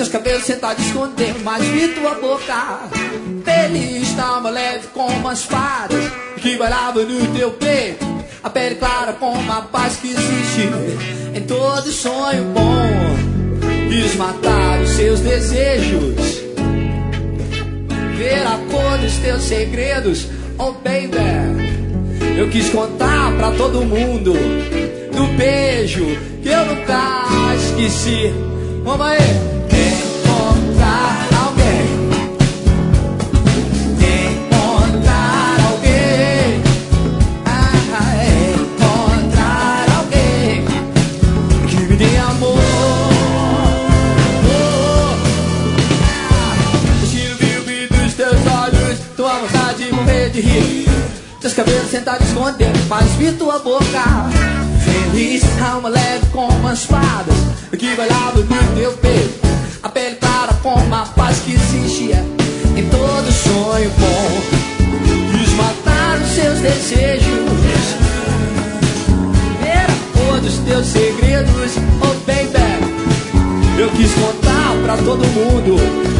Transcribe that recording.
Teus cabelos sentados escondendo, mas vi tua boca. Feliz, tava leve como as fadas que bailavam no teu peito. A pele clara como a paz que existe em todo sonho bom. Quis matar os seus desejos, ver a cor dos teus segredos. Oh baby, eu quis contar pra todo mundo do beijo que eu nunca esqueci. Vamos aí. Encontrar alguém, encontrar alguém, encontrar alguém que me dê amor. Tiro o brilho dos teus olhos, tua vontade de morrer de rir. Teus cabelos sentados escondendo, mas vi tua boca. Feliz, alma leve como as fadas que bailavam no teu peito. A pele clara como a paz que existia em todo sonho bom. Quis matar os seus desejos, ver a cor dos teus segredos. Oh baby, eu quis contar pra todo mundo